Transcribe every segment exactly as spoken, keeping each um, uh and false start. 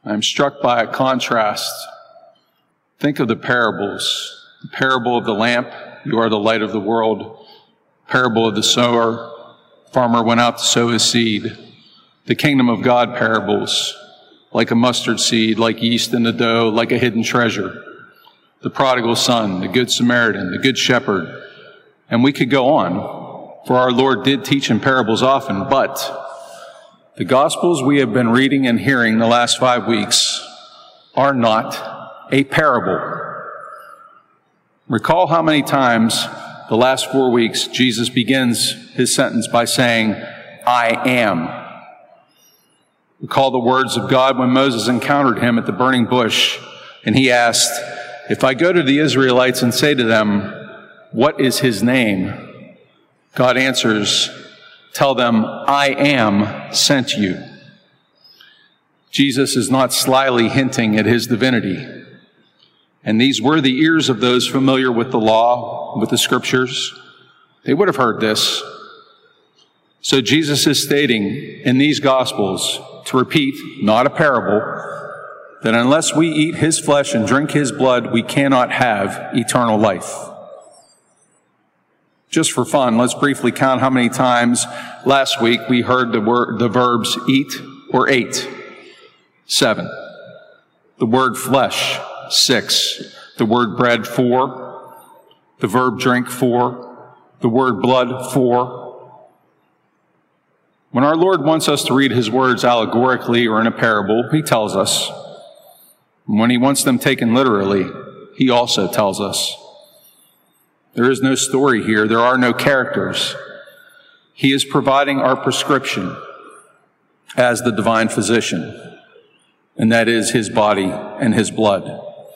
I'm struck by a contrast. Think of the parables. The parable of the lamp, you are the light of the world. Parable of the sower, farmer went out to sow his seed. The kingdom of God parables, like a mustard seed, like yeast in the dough, like a hidden treasure. The prodigal son, the good Samaritan, the good shepherd. And we could go on, for our Lord did teach in parables often, but the Gospels we have been reading and hearing the last five weeks are not a parable. Recall how many times the last four weeks Jesus begins his sentence by saying, I am. Recall the words of God when Moses encountered him at the burning bush, and he asked, if I go to the Israelites and say to them, what is his name? God answers, tell them, I am sent you. Jesus is not slyly hinting at his divinity. And these were the ears of those familiar with the law, with the scriptures. They would have heard this. So Jesus is stating in these Gospels, to repeat, not a parable, that unless we eat his flesh and drink his blood, we cannot have eternal life. Just for fun, let's briefly count how many times last week we heard the word, the verbs eat or ate. Seven. The word flesh, six. The word bread, four. The verb drink, four. The word blood, four. When our Lord wants us to read his words allegorically or in a parable, he tells us. When he wants them taken literally, he also tells us. There is no story here. There are no characters. He is providing our prescription as the divine physician, and that is his body and his blood.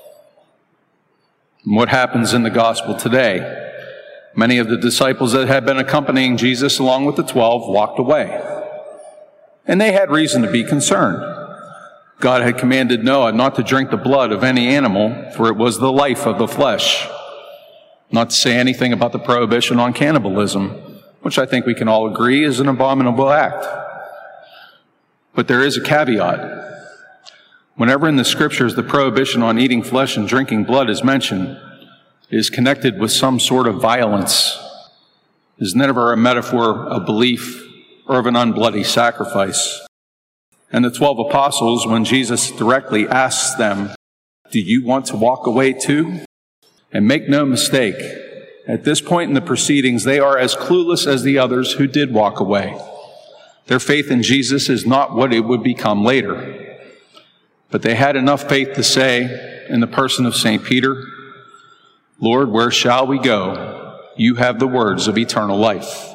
And what happens in the gospel today? Many of the disciples that had been accompanying Jesus along with the twelve walked away, and they had reason to be concerned. God had commanded Noah not to drink the blood of any animal, for it was the life of the flesh. Not to say anything about the prohibition on cannibalism, which I think we can all agree is an abominable act. But there is a caveat. Whenever in the scriptures the prohibition on eating flesh and drinking blood is mentioned, it is connected with some sort of violence. It is never a metaphor of belief or of an unbloody sacrifice. And the twelve apostles, when Jesus directly asks them, do you want to walk away too? And make no mistake, at this point in the proceedings, they are as clueless as the others who did walk away. Their faith in Jesus is not what it would become later. But they had enough faith to say, in the person of Saint Peter, Lord, where shall we go? You have the words of eternal life.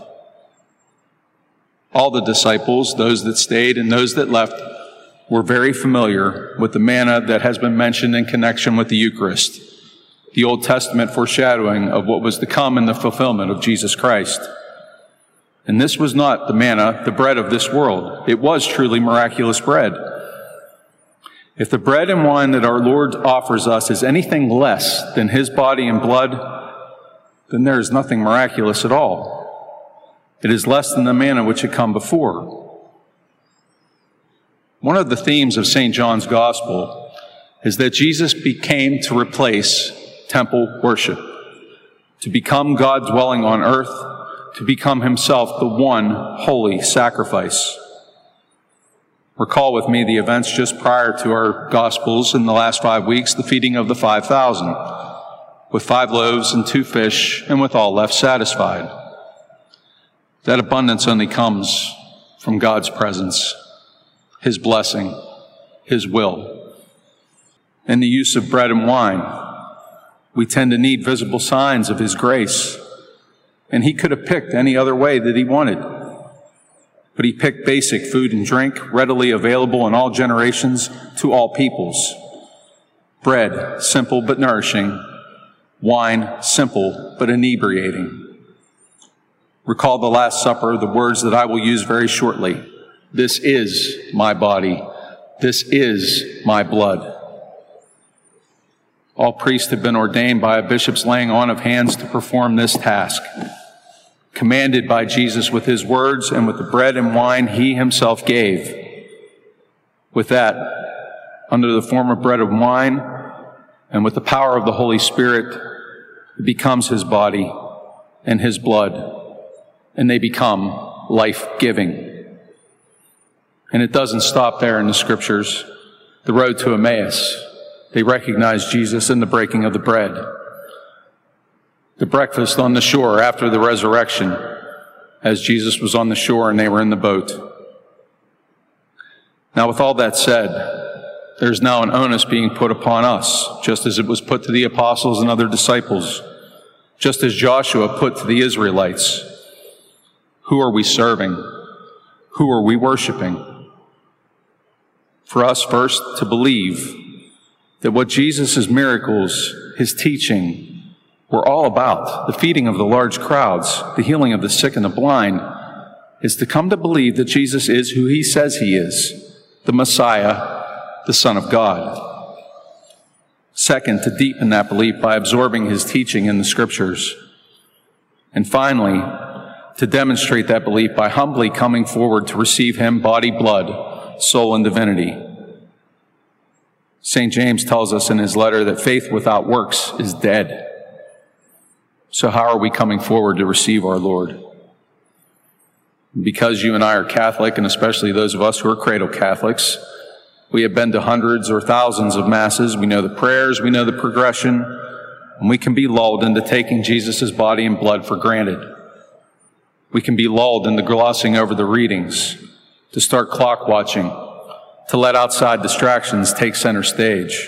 All the disciples, those that stayed and those that left, were very familiar with the manna that has been mentioned in connection with the Eucharist, the Old Testament foreshadowing of what was to come in the fulfillment of Jesus Christ. And this was not the manna, the bread of this world. It was truly miraculous bread. If the bread and wine that our Lord offers us is anything less than his body and blood, then there is nothing miraculous at all. It is less than the manna which had come before. One of the themes of Saint John's Gospel is that Jesus became to replace temple worship, to become God dwelling on earth, to become himself the one holy sacrifice. Recall with me the events just prior to our Gospels in the last five weeks, the feeding of the five thousand, with five loaves and two fish, and with all left satisfied. That abundance only comes from God's presence, his blessing, his will. In the use of bread and wine, we tend to need visible signs of his grace. And he could have picked any other way that he wanted. But he picked basic food and drink, readily available in all generations to all peoples. Bread, simple but nourishing. Wine, simple but inebriating. Recall the Last Supper, the words that I will use very shortly. This is my body. This is my blood. All priests have been ordained by a bishop's laying on of hands to perform this task, commanded by Jesus with his words and with the bread and wine he himself gave. With that, under the form of bread and wine, and with the power of the Holy Spirit, it becomes his body and his blood, and they become life-giving. And it doesn't stop there in the scriptures. The road to Emmaus, they recognized Jesus in the breaking of the bread. The breakfast on the shore after the resurrection, as Jesus was on the shore and they were in the boat. Now, with all that said, there's now an onus being put upon us, just as it was put to the apostles and other disciples, just as Joshua put to the Israelites. Who are we serving? Who are we worshiping? For us, first, to believe that what Jesus' miracles, his teaching, were all about, the feeding of the large crowds, the healing of the sick and the blind, is to come to believe that Jesus is who he says he is, the Messiah, the Son of God. Second, to deepen that belief by absorbing his teaching in the scriptures. And finally, to demonstrate that belief by humbly coming forward to receive him, body, blood, soul, and divinity. Saint James tells us in his letter that faith without works is dead. So how are we coming forward to receive our Lord? Because you and I are Catholic, and especially those of us who are cradle Catholics, we have been to hundreds or thousands of masses. We know the prayers, we know the progression, and we can be lulled into taking Jesus' body and blood for granted. We can be lulled into glossing over the readings, to start clock watching, to let outside distractions take center stage.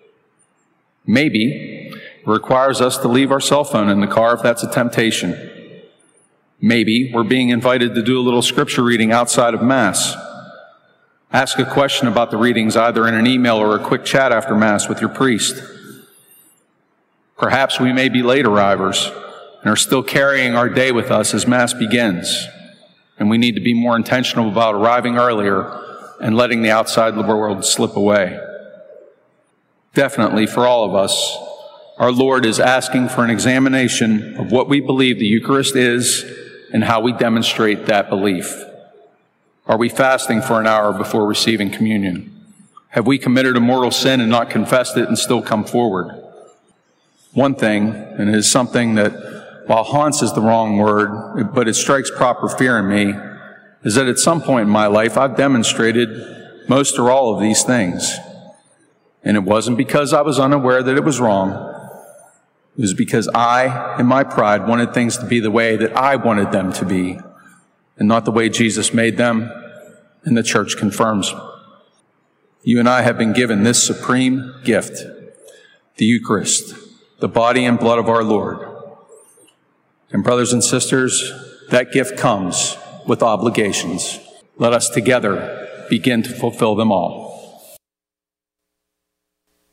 Maybe it requires us to leave our cell phone in the car if that's a temptation. Maybe we're being invited to do a little scripture reading outside of Mass. Ask a question about the readings either in an email or a quick chat after Mass with your priest. Perhaps we may be late arrivers and are still carrying our day with us as Mass begins, and we need to be more intentional about arriving earlier and letting the outside world slip away. Definitely, for all of us, our Lord is asking for an examination of what we believe the Eucharist is and how we demonstrate that belief. Are we fasting for an hour before receiving communion? Have we committed a mortal sin and not confessed it and still come forward? One thing, and it is something that, while haunts is the wrong word, but it strikes proper fear in me, is that at some point in my life I've demonstrated most or all of these things. And it wasn't because I was unaware that it was wrong. It was because I, in my pride, wanted things to be the way that I wanted them to be, and not the way Jesus made them, and the Church confirms. You and I have been given this supreme gift, the Eucharist, the body and blood of our Lord. And brothers and sisters, that gift comes with obligations. Let us together begin to fulfill them all.